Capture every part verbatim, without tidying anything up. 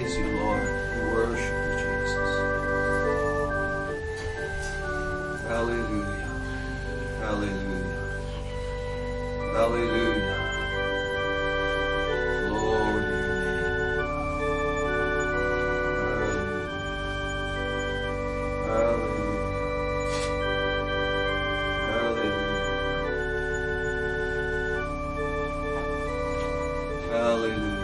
praise you, Lord. We worship you, Jesus. Hallelujah. Hallelujah. Hallelujah. Glory to your name. Hallelujah. Hallelujah. Hallelujah. Hallelujah.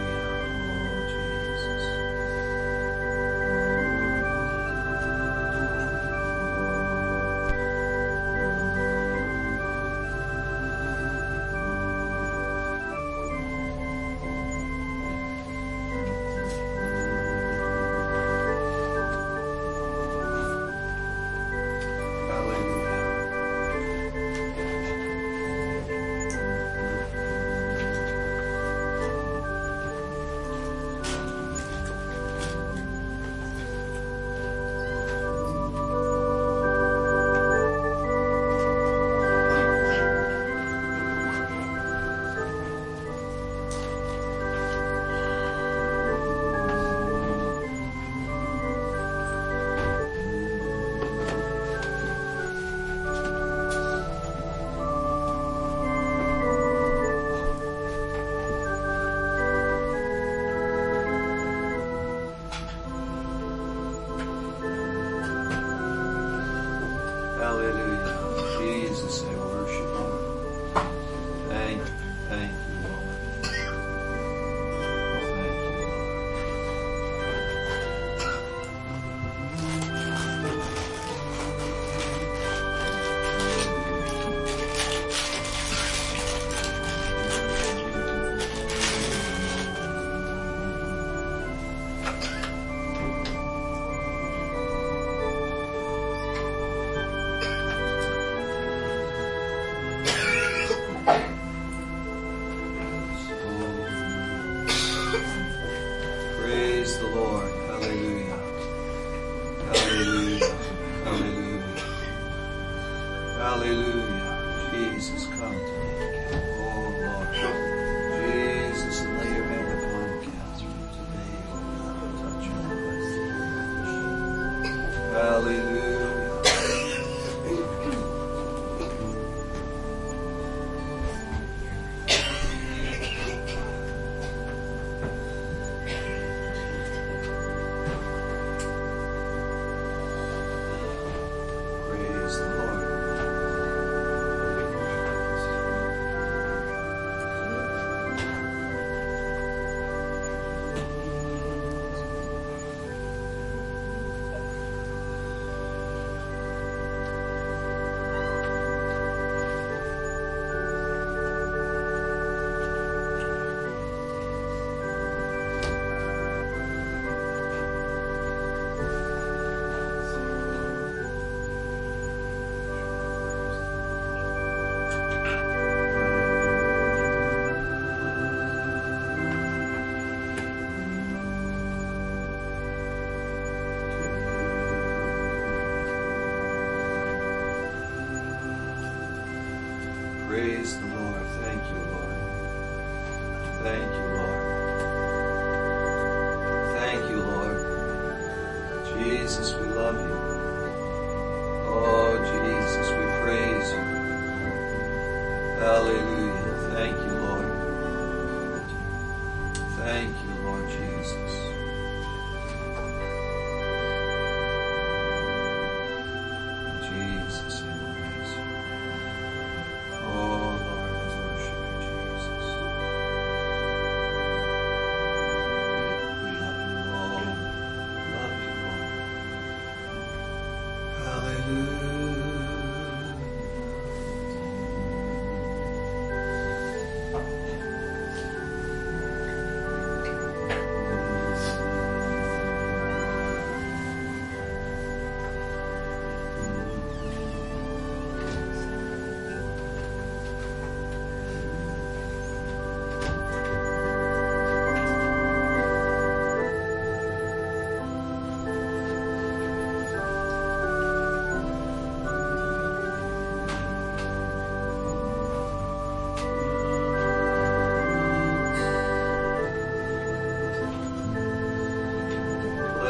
Hallelujah. Jesus, I worship you. Thank you. Thank you, Lord. Thank you, Praise the Lord. Hallelujah. Hallelujah. Hallelujah. Hallelujah. Jesus, come to me. Oh Lord. Jesus, lay your hand upon Catherine today. Oh God, touch her. Hallelujah. Praise the Lord. Praise the Lord. Thank you, Lord. Thank you, Lord. Thank you, Lord. Jesus, we love you. Oh, Jesus, we praise you. Hallelujah. Thank you, Lord. Thank you, Lord Jesus. Jesus, I praise you. Oh, Lord, I worship you, Jesus. We love you, Lord. We love you, Lord.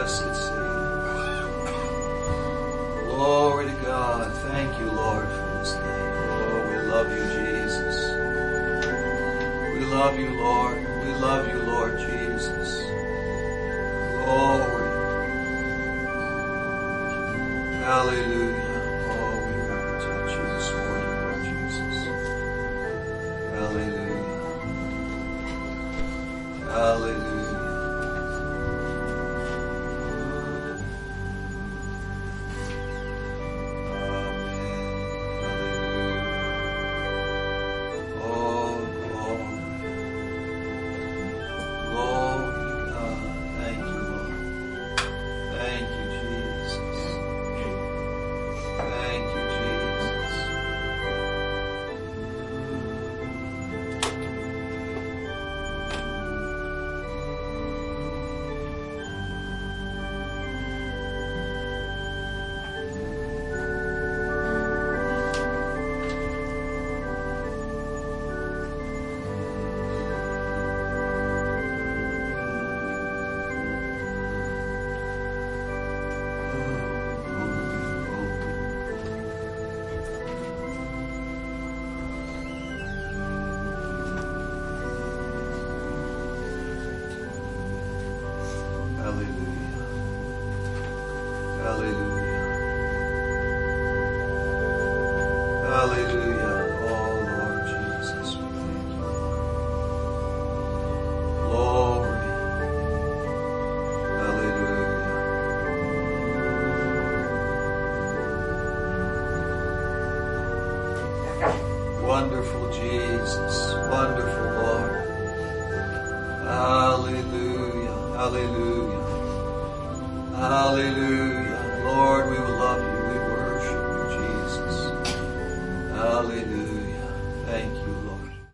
blessed Savior. Glory to God. Thank you, Lord, for this day. Oh, we love you, Jesus. We love you, Lord. We love you, Lord Jesus. Glory. Hallelujah. Oh, we want to touch you this morning, Lord Jesus. Hallelujah. Hallelujah. Hallelujah. Oh, Lord Jesus, we thank you. Glory. Hallelujah. Wonderful Jesus. Wonderful Lord. Hallelujah. Hallelujah. Hallelujah. Lord, we